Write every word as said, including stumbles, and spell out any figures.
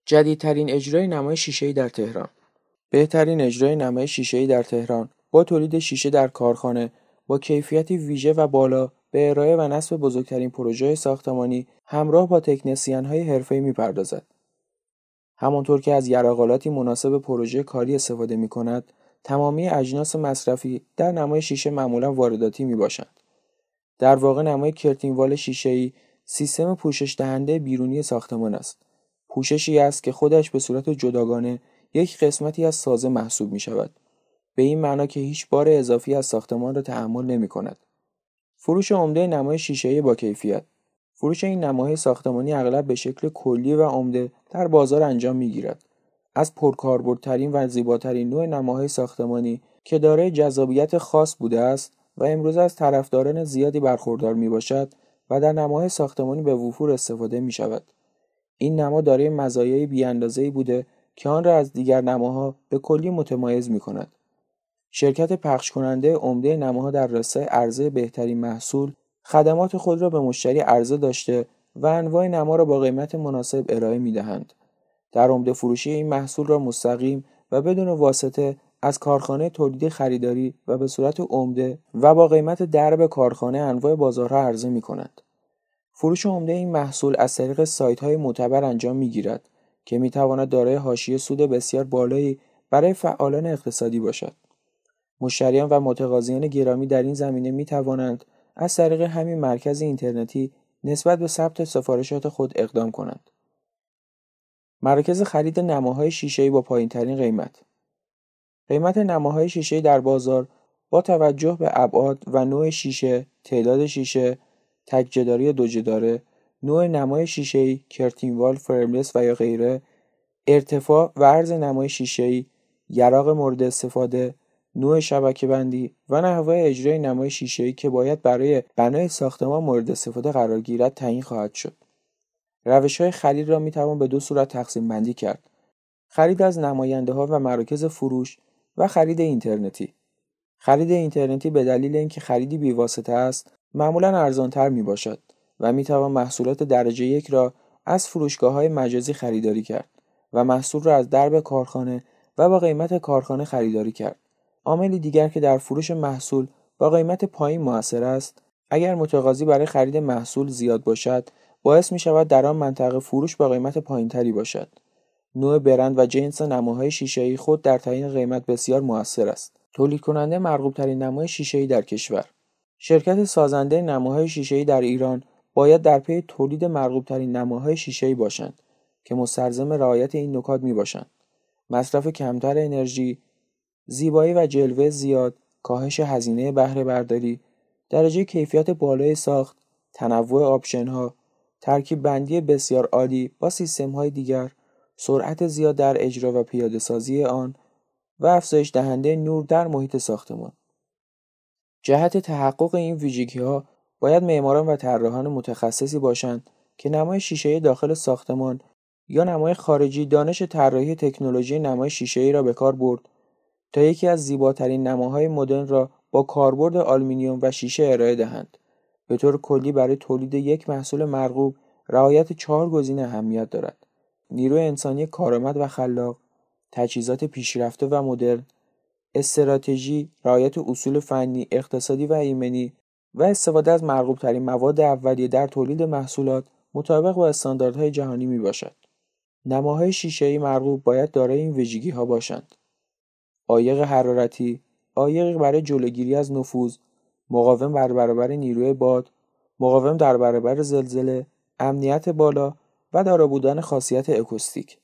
جدیدترین اجرای نمای شیشه‌ای در تهران. بهترین اجرای نمای شیشه‌ای در تهران با تولید شیشه در کارخانه با کیفیتی ویژه و بالا به ارائه و نصب بزرگترین پروژه ساختمانی همراه با تکنسین‌های حرفه‌ای می‌پردازد. همانطور که از یراقالاتی مناسب پروژه کاری استفاده می‌کند، تمامی اجناس مصرفی در نمای شیشه معمولاً وارداتی میباشند. در واقع نمای کرتینوال شیشه‌ای سیستم پوشش دهنده بیرونی ساختمان است. پوششی است که خودش به صورت جداگانه یک قسمتی از سازه محسوب می شود. به این معنا که هیچ بار اضافی از ساختمان را تحمل نمی کند. فروش عمده نمای شیشه‌ای با کیفیت. فروش این نماهای ساختمانی اغلب به شکل کلی و عمده در بازار انجام می گیرد. از پرکاربردترین و زیباترین نوع نماهای ساختمانی که دارای جذابیت خاص بوده است و امروز از طرفداران زیادی برخوردار می باشد و در نماهای ساختمانی به وفور استفاده می شود. این نما دارای مزایای بی‌اندازه‌ای بوده که آن را از دیگر نماها به کلی متمایز می کند. شرکت پخش کننده عمده نماها در راستای عرضه بهترین محصول، خدمات خود را به مشتری عرضه داشته و انواع نما را با قیمت مناسب ارائه می دهند. در عمده فروشی این محصول را مستقیم و بدون واسطه از کارخانه تولید خریداری و به صورت عمده و با قیمت درب کارخانه انواع بازارها عرضه می کنند. فروش عمده این محصول از طریق سایت‌های معتبر انجام می‌گیرد که می‌تواند دارای حاشیه سود بسیار بالایی برای فعالان اقتصادی باشد. مشتریان و متقاضیان گرامی در این زمینه می‌توانند از طریق همین مرکز اینترنتی نسبت به ثبت سفارشات خود اقدام کنند. مراکز خرید نماهای شیشه‌ای با پایین‌ترین قیمت. قیمت نماهای شیشه‌ای در بازار با توجه به ابعاد و نوع شیشه، تعداد شیشه، تک‌جداری دو جداره، نوع نمای شیشه‌ای، کرتینوال، فرملس و یا غیره، ارتفاع و عرض نمای شیشه‌ای، یراق مورد استفاده، نوع شبکه‌بندی و نحوه اجرای نمای شیشه‌ای که باید برای بنای ساختمان مورد استفاده قرار گیرد تعیین خواهد شد. روش‌های خرید را می‌توان به دو صورت تقسیم بندی کرد: خرید از نماینده‌ها و مراکز فروش و خرید اینترنتی. خرید اینترنتی به دلیل اینکه خریدی بی‌واسطه است، معمولاً ارزان‌تر میباشد و میتوان محصولات درجه یک را از فروشگاه‌های مجازی خریداری کرد و محصول را از درب کارخانه و با قیمت کارخانه خریداری کرد. عاملی دیگر که در فروش محصول با قیمت پایین مؤثر است، اگر متقاضی برای خرید محصول زیاد باشد، باعث می‌شود در آن منطقه فروش با قیمت پایین‌تری باشد. نوع برند و جنس نماهای شیشه‌ای خود در تعیین قیمت بسیار مؤثر است. تولید کننده مرغوب‌ترین نمای شیشه‌ای در کشور. شرکت سازنده نماهای شیشه‌ای در ایران باید در پی تولید مرغوب‌ترین نماهای شیشه‌ای باشند که مستلزم رعایت این نکات میباشند: مصرف کمتر انرژی، زیبایی و جلوه زیاد، کاهش هزینه بهره برداری، درجه کیفیت بالای ساخت، تنوع آپشن‌ها، ترکیب بندی بسیار عالی با سیستم‌های دیگر، سرعت زیاد در اجرا و پیاده‌سازی آن و افزایش دهنده نور در محیط ساختمان. جهت تحقق این ویژگی‌ها باید معماران و طراحان متخصصی باشند که نمای شیشه‌ای داخل ساختمان یا نمای خارجی دانش طراحی تکنولوژی نمای شیشه‌ای را به کار برد تا یکی از زیباترین نماهای مدرن را با کاربرد آلومینیوم و شیشه ارائه دهند. به طور کلی برای تولید یک محصول مرغوب رعایت چهار گزینه اهمیت دارد: نیروی انسانی کارآمد و خلاق، تجهیزات پیشرفته و مدرن، استراتژی، رعایت اصول فنی، اقتصادی و ایمنی و استفاده از مرغوب‌ترین مواد اولیه در تولید محصولات مطابق با استانداردهای جهانی میباشد. نماهای شیشه‌ای مرغوب باید دارای این ویژگی‌ها باشند: عایق حرارتی، عایق برای جلوگیری از نفوذ، مقاوم بر برابر نیروی باد، مقاوم در برابر زلزله، امنیت بالا و دارا بودن خاصیت اکوستیک.